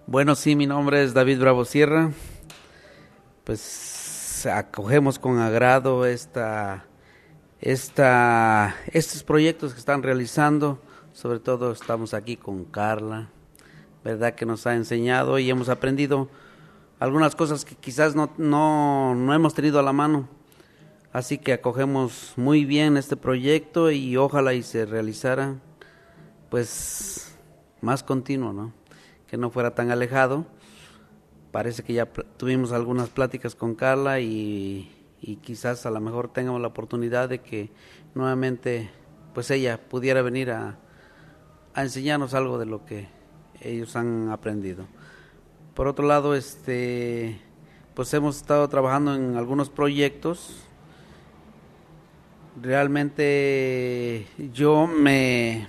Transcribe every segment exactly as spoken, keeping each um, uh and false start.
Bueno, sí, mi nombre es David Bravo Sierra. Pues acogemos con agrado esta, esta, estos proyectos que están realizando. Sobre todo estamos aquí con Carla, verdad que nos ha enseñado y hemos aprendido algunas cosas que quizás no, no, no hemos tenido a la mano. Así que acogemos muy bien este proyecto y ojalá y se realizara pues más continuo, ¿no? Que no fuera tan alejado. Parece que ya pl- tuvimos algunas pláticas con Carla y, y quizás a lo mejor tengamos la oportunidad de que nuevamente pues ella pudiera venir a, a enseñarnos algo de lo que ellos han aprendido. Por otro lado, este pues hemos estado trabajando en algunos proyectos. Realmente yo me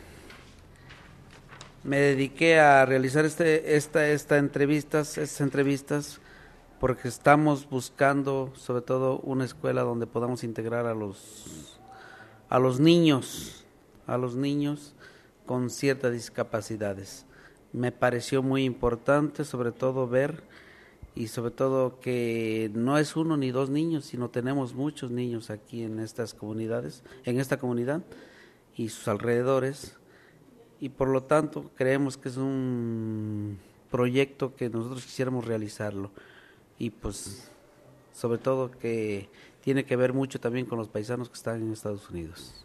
me dediqué a realizar este esta esta entrevistas, estas entrevistas porque estamos buscando sobre todo una escuela donde podamos integrar a los a los niños, a los niños con ciertas discapacidades. Me pareció muy importante sobre todo ver y sobre todo que no es uno ni dos niños, sino tenemos muchos niños aquí en estas comunidades, en esta comunidad y sus alrededores, y por lo tanto creemos que es un proyecto que nosotros quisiéramos realizarlo y pues sobre todo que tiene que ver mucho también con los paisanos que están en Estados Unidos.